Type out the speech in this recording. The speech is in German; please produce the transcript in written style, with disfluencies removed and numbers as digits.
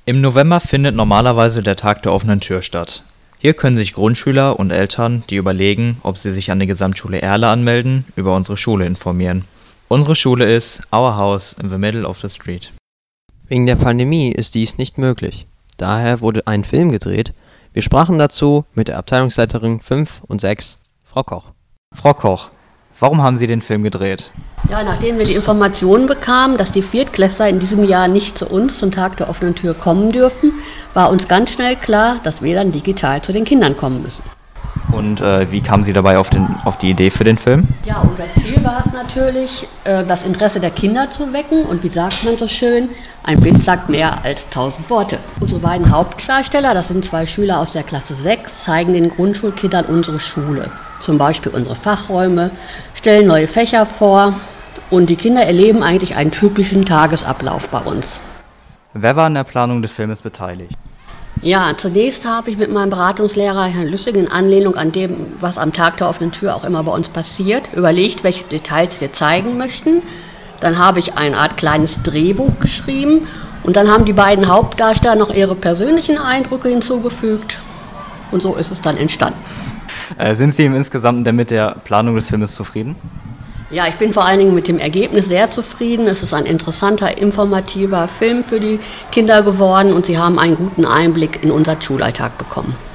Im November findet normalerweise der Tag der offenen Tür statt. Hier können sich Grundschüler und Eltern, die überlegen, ob sie sich an die Gesamtschule Erle anmelden, über unsere Schule informieren. Unsere Schule ist Our House in the Middle of the Street. Wegen der Pandemie ist dies nicht möglich. Daher wurde ein Film gedreht. Wir sprachen dazu mit der Abteilungsleiterin 5 und 6, Frau Koch. Frau Koch, warum haben Sie den Film gedreht? Ja, nachdem wir die Informationen bekamen, dass die Viertklässler in diesem Jahr nicht zu uns zum Tag der offenen Tür kommen dürfen, war uns ganz schnell klar, dass wir dann digital zu den Kindern kommen müssen. Und wie kamen Sie dabei auf die Idee für den Film? Ja, unser Ziel war es natürlich, das Interesse der Kinder zu wecken und wie sagt man so schön, ein Bild sagt mehr als 1000 Worte. Unsere beiden Hauptdarsteller, das sind 2 Schüler aus der Klasse 6, zeigen den Grundschulkindern unsere Schule. Zum Beispiel unsere Fachräume, stellen neue Fächer vor und die Kinder erleben eigentlich einen typischen Tagesablauf bei uns. Wer war an der Planung des Filmes beteiligt? Ja, zunächst habe ich mit meinem Beratungslehrer Herrn Lüssing in Anlehnung an dem, was am Tag der offenen Tür auch immer bei uns passiert, überlegt, welche Details wir zeigen möchten. Dann habe ich eine Art kleines Drehbuch geschrieben und dann haben die beiden Hauptdarsteller noch ihre persönlichen Eindrücke hinzugefügt und so ist es dann entstanden. Sind Sie insgesamt mit der Planung des Filmes zufrieden? Ja, ich bin vor allen Dingen mit dem Ergebnis sehr zufrieden. Es ist ein interessanter, informativer Film für die Kinder geworden und sie haben einen guten Einblick in unseren Schulalltag bekommen.